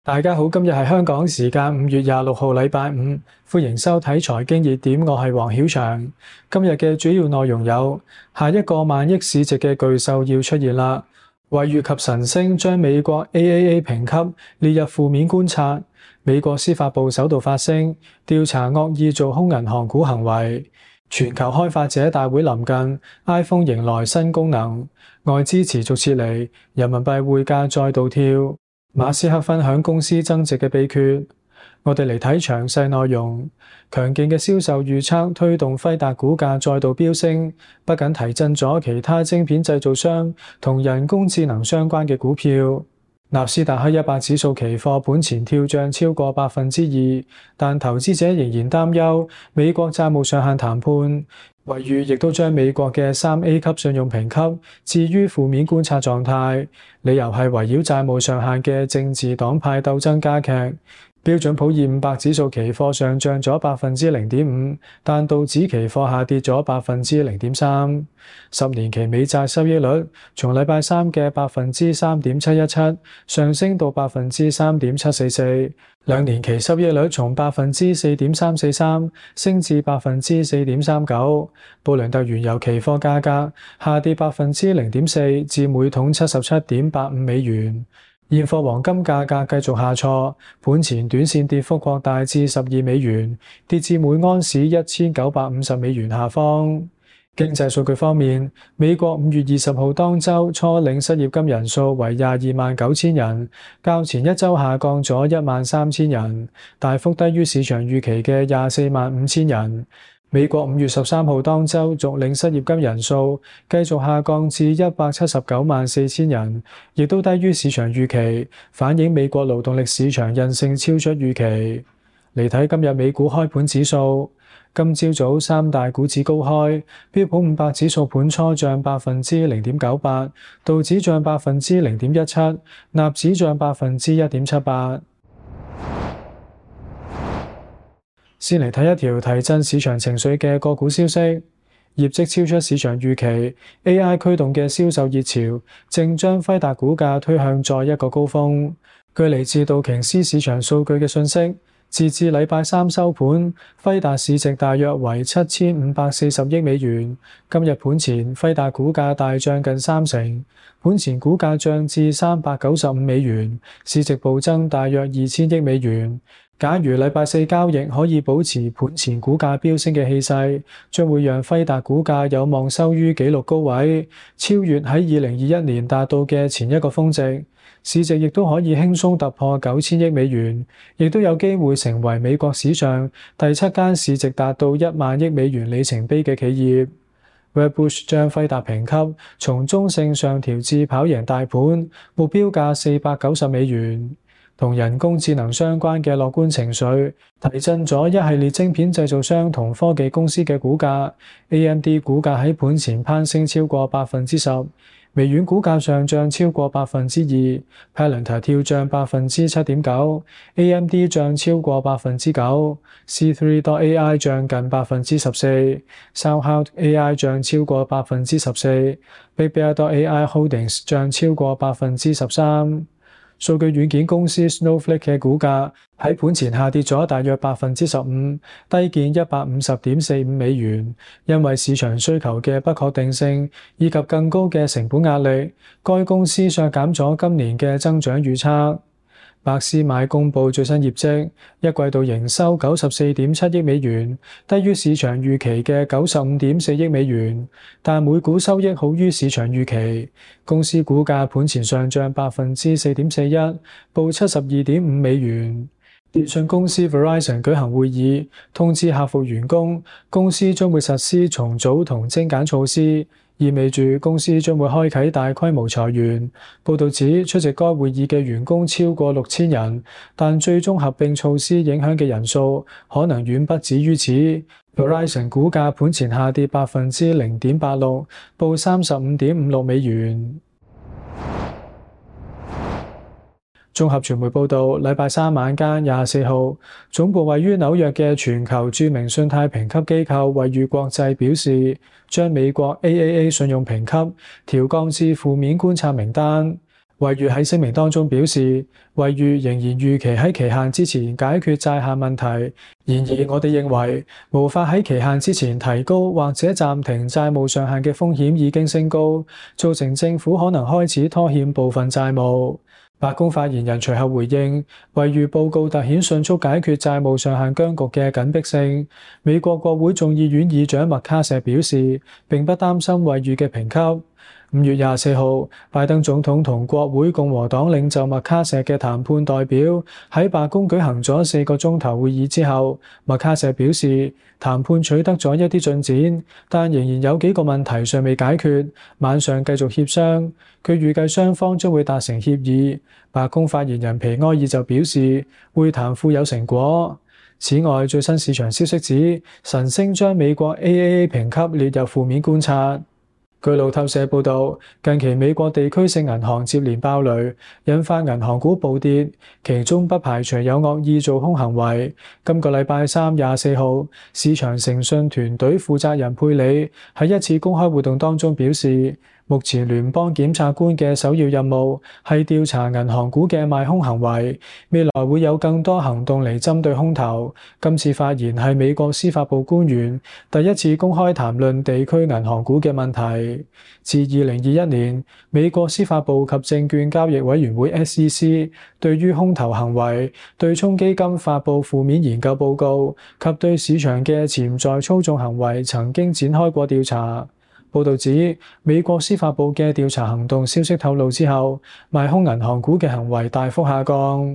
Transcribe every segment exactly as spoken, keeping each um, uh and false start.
大家好，今日係香港時間五月廿六號禮拜五，歡迎收睇財經熱點，我係黃曉翔。今日嘅主要內容有：下一個萬億市值嘅巨獸要出現啦，惠譽及晨星將美國 A A A 評級列入負面觀察，美國司法部首度發聲調查惡意做空銀行股行為，全球開發者大會臨近 ，iPhone 迎來新功能，外資持續撤離，人民幣匯價再度跳。馬斯克分享公司增值嘅秘訣，我哋嚟睇詳細內容。強勁嘅銷售預測推動輝達股價再度飆升，不僅提振咗其他晶片製造商同人工智能相關嘅股票。納斯達克一百指數期貨盤前跳漲超過百分之二，但投資者仍然擔憂美國債務上限談判。惠譽亦都將美國嘅三 A 級信用評級置於負面觀察狀態，理由係圍繞債務上限嘅政治黨派鬥爭加劇。標準普爾五百指數期貨上漲咗百分之零點五，但道指期貨下跌咗百分之零點三。十年期美債收益率從禮拜三嘅百分之三點七一七上升到百分之三點七四四，兩年期收益率從百分之四點三四三升至百分之四點三九。布倫特原油期貨價格下跌百分之零點四至每桶七十七點八五美元。現貨黃金價格繼續下挫，盤前短線跌幅擴大至十二美元，跌至每安士一千九百五十美元下方。經濟數據方面，美國五月二十號當週初領失業金人數為廿二萬九千人，較前一週下降咗一萬三千人，大幅低於市場預期嘅廿四萬五千人。美國五月十三號當週續領失業金人數繼續下降至一百七十九萬四千人，亦都低於市場預期，反映美國勞動力市場韌性超出預期。嚟睇今日美股開盤指數，今朝早三大股指高開，標普五百指數盤初漲百分之零點九八，道指漲百分之零點一七，納指漲百分之一點七八。先嚟睇一條提振市場情緒嘅個股消息，業績超出市場預期 ，A I 驅動嘅銷售熱潮正將輝達股價推向再一個高峰。據嚟自道瓊斯市場數據嘅信息，截至禮拜三收盤，輝達市值大約為七千五百四十億美元。今日盤前，輝達股價大漲近三成，盤前股價漲至三百九十五美元，市值暴增大約二千億美元。假如禮拜四交易可以保持盤前股價飆升嘅氣勢，將會讓輝達股價有望收於紀錄高位，超越喺二零二一年達到嘅前一個峰值。市值亦都可以輕鬆突破九千億美元，亦都有機會成為美國史上第七間市值達到一萬億美元里程碑嘅企業。Wedbush 將輝達評級從中性上調至跑贏大盤，目標價四百九十美元。同人工智能相關嘅樂觀情緒提振咗一系列晶片製造商同科技公司嘅股價。A M D 股價喺盤前攀升超過百分之十，微軟股價上漲超過百分之二 ，Palantir 跳漲百分之七點九 ，A M D 漲超過百分之九 ，C 三 A I 漲近百分之十四 ，SoundHound A I 漲超過百分之十四 ，Big Bear A I Holdings 漲超過百分之十三。數據軟件公司 Snowflake 嘅股價喺盤前下跌咗大約百分之十五，低見一百五十點四五美元，因為市場需求嘅不確定性以及更高嘅成本壓力，該公司削減咗今年嘅增長預測。百思買公佈最新業績，一季度營收九十四點七億美元，低於市場預期嘅九十五點四億美元，但每股收益好於市場預期。公司股價盤前上漲百分之四點四一，報七十二點五美元。電訊公司 Verizon 舉行會議，通知客服員工，公司將會實施重組同精簡措施，意味住公司將會開啟大規模裁員。報導指出席該會議嘅員工超過六千人，但最終合併措施影響嘅人數可能遠不止於此。Verizon 股價盤前下跌百分之零點八六，報三十五點五六美元。綜合傳媒報導，禮拜三晚間廿四號，總部位於紐約嘅全球著名信貸評級機構惠譽國際表示，將美國 A A A 信用評級調降至負面觀察名單。 惠譽喺聲明當中表示，惠譽仍然預期喺期限之前解決債限問題。然而，我哋認為無法喺期限之前提高或者暫停債務上限嘅風險已經升高，造成政府可能開始拖欠部分債務。白宮發言人隨後回應，惠譽報告突顯迅速解決債務上限僵局嘅緊迫性。美國國會眾議院議長麥卡錫表示，並不擔心惠譽嘅評級。五月廿四號，拜登總統同國會共和黨領袖麥卡錫嘅談判代表喺白宮舉行咗四個鐘頭會議之後，麥卡錫表示談判取得咗一啲進展，但仍然有幾個問題尚未解決，晚上繼續協商。佢預計雙方將會達成協議。白宮發言人皮埃爾就表示，會談富有成果。此外，最新市場消息指，晨星將美國 A A A 評級列入負面觀察。據路透社報導，近期美國地區性銀行接連爆雷，引發銀行股暴跌，其中不排除有惡意做空行為。今個禮拜三廿四號，市場誠信團隊負責人佩里喺一次公開活動當中表示，目前聯邦檢察官嘅首要任務係調查銀行股嘅賣空行為，未來會有更多行動嚟針對空頭。今次發言係美國司法部官員第一次公開談論地區銀行股嘅問題。自二零二一年，美國司法部及證券交易委員會 S E C 對於空頭行為、對沖基金發布負面研究報告及對市場嘅潛在操縱行為曾經展開過調查。報導指，美國司法部嘅調查行動消息透露之後，賣空銀行股嘅行為大幅下降。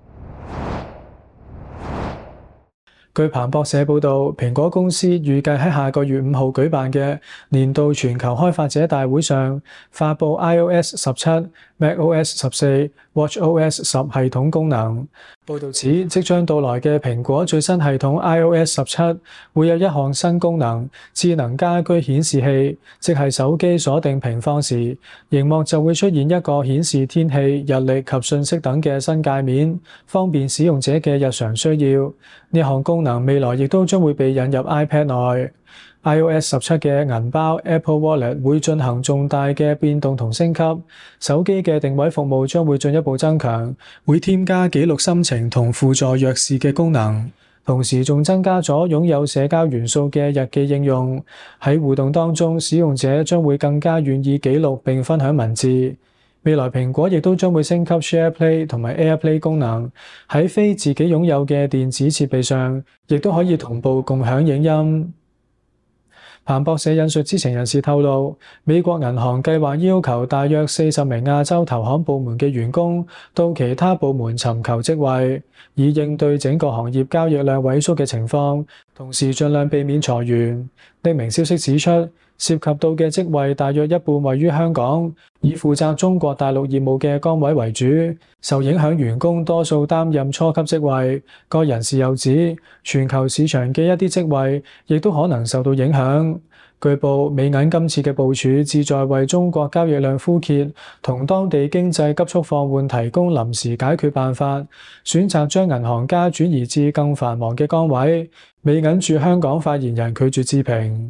據彭博社報導，蘋果公司預計喺下個月五號舉辦嘅年度全球開發者大會上，發布 iOS 十七、macOS 十四、watchOS 十系統功能。報導指，即將到來嘅蘋果最新系統 iOS 十七會有一項新功能，智能家居顯示器，即係手機鎖定屏放時，螢幕就會出現一個顯示天氣、日曆及訊息等嘅新界面，方便使用者嘅日常需要。呢項功能未來亦都將會被引入 iPad 內。iOS 十七嘅銀包 Apple Wallet 會進行重大嘅變動同升級，手機嘅定位服務將會進一步增強，會添加記錄心情同輔助鑰匙嘅功能，同時仲增加咗擁有社交元素嘅日記應用。喺互動當中，使用者將會更加願意記錄並分享文字。未來蘋果亦都將會升級 SharePlay 同埋 AirPlay 功能，喺非自己擁有嘅電子設備上，亦都可以同步共享影音。彭博社引述知情人士透露，美國銀行計劃要求大約四十名亞洲投行部門嘅員工到其他部門尋求職位，以應對整個行業交易量萎縮嘅情況，同時盡量避免裁員。匿名消息指出，涉及到嘅職位大約一半位於香港，以負責中國大陸業務嘅崗位為主。受影響員工多數擔任初級職位。該人士又指，全球市場嘅一啲職位亦都可能受到影響。據報，美銀今次嘅部署旨在為中國交易量枯竭同當地經濟急速放緩提供臨時解決辦法，選擇將銀行家轉移至更繁忙嘅崗位。美銀駐香港發言人拒絕置評。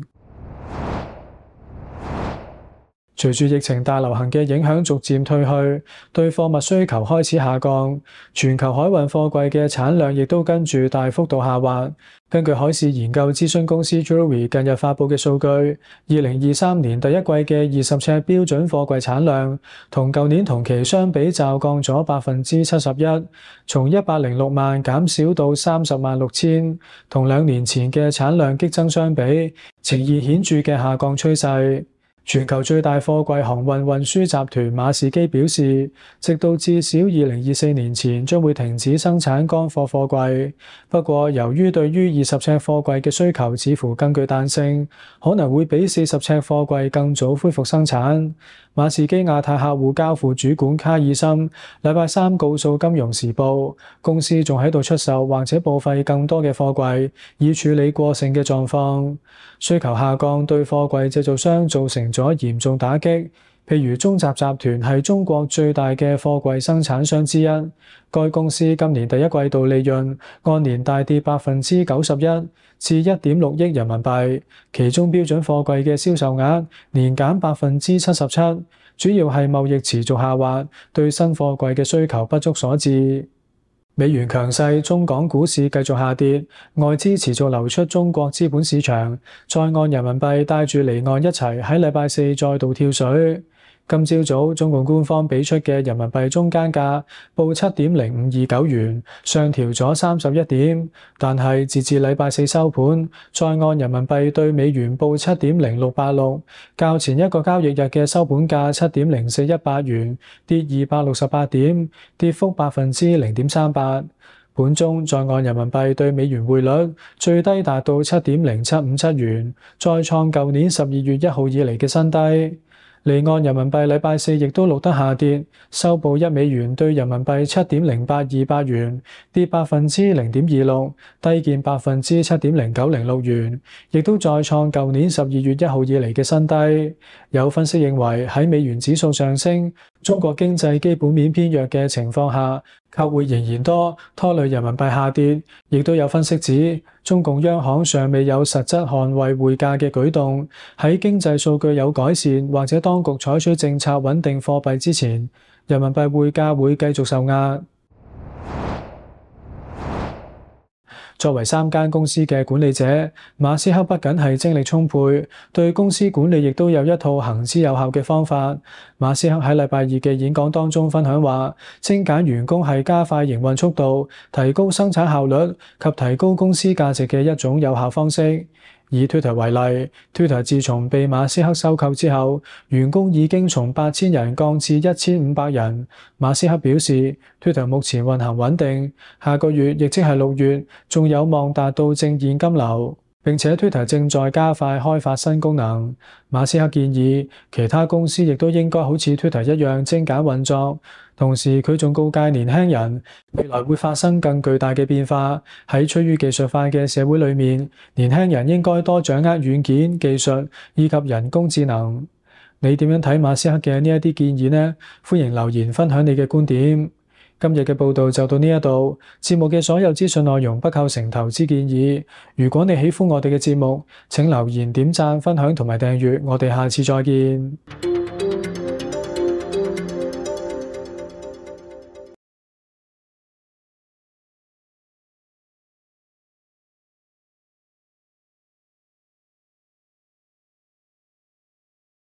隨住疫情大流行嘅影響逐漸退去，對貨物需求開始下降，全球海運貨櫃嘅產量亦都跟住大幅度下滑。根據海事研究諮詢公司 Drewry 近日發布嘅數據，二零二三年第一季嘅二十尺標準貨櫃產量同舊年同期相比驟降咗百分之七十一，從一百零六萬減少到三十萬六千，同兩年前嘅產量激增相比，呈現顯著嘅下降趨勢。全球最大貨櫃航運運輸集團馬士基表示，直到至少二零二四年前將會停止生產乾貨貨櫃。不過，由於對於二十尺貨櫃嘅需求似乎更具彈性，可能會比四十尺貨櫃更早恢復生產。馬士基亞太客戶交付主管卡爾森禮拜三告訴《金融時報》，公司仲喺度出售或者報廢更多嘅貨櫃，以處理過剩嘅狀況。需求下降對貨櫃製造商造成咗嚴重打擊。 譬如中集集團係中國最大嘅貨櫃生產商之一，該公司今年第一季度利潤按年大跌百分之九十一，至一點六億人民幣，其中標準貨櫃嘅銷售額年減百分之七十七，主要係貿易持續下滑，對新貨櫃嘅需求不足所致。美元強勢，中港股市繼續下跌，外資持續流出中國資本市場，在岸人民幣帶住離岸一齊喺禮拜四再度跳水。今朝早，中共官方俾出嘅人民幣中間價報七點零五二九元，上調咗三十一點。但係截至禮拜四收盤，在岸人民幣對美元報七點零六八六，較前一個交易日嘅收盤價七點零四一八元，跌二百六十八點，跌幅百分之零點三八。盤中在岸人民幣對美元匯率最低達到七點零七五七元，再創舊年十二月一號以嚟嘅新低。離岸人民幣禮拜四亦都錄得下跌，收報一美元對人民幣七點零八二八元，跌百分之零點二六，低見百分之七點零九零六元，亦都再創舊年十二月一號以嚟嘅新低。有分析認為喺美元指數上升、中國經濟基本面偏弱嘅情況下，客戶仍然多，拖累人民幣下跌。亦都有分析指，中共央行尚未有實質捍衛匯價嘅舉動，喺經濟數據有改善或者當局採取政策穩定貨幣之前，人民幣匯價會繼續受壓。作為三間公司嘅管理者，馬斯克不僅係精力充沛，對公司管理亦都有一套行之有效嘅方法。馬斯克喺禮拜二嘅演講當中分享話，精簡員工係加快營運速度、提高生產效率及提高公司價值嘅一種有效方式。以 Twitter 為例 ，Twitter 自從被馬斯克收購之後，員工已經從八千人降至一千五百人。馬斯克表示 ，Twitter 目前運行穩定，下個月亦即係六月，仲有望達到正現金流。並且 Twitter 正在加快開發新功能。馬斯克建議其他公司亦都應該好似 Twitter 一樣精簡運作。同時，佢仲告誡年輕人，未來會發生更巨大嘅變化。喺趨於技術化嘅社會裏面，年輕人應該多掌握軟件、技術以及人工智能。你點樣睇馬斯克嘅呢一啲建議呢？歡迎留言分享你嘅觀點。今日嘅報道就到呢一度，節目嘅所有資訊內容不構成投資建議。如果你喜歡我哋嘅節目，請留言、點讚、分享同埋訂閱。我哋下次再見。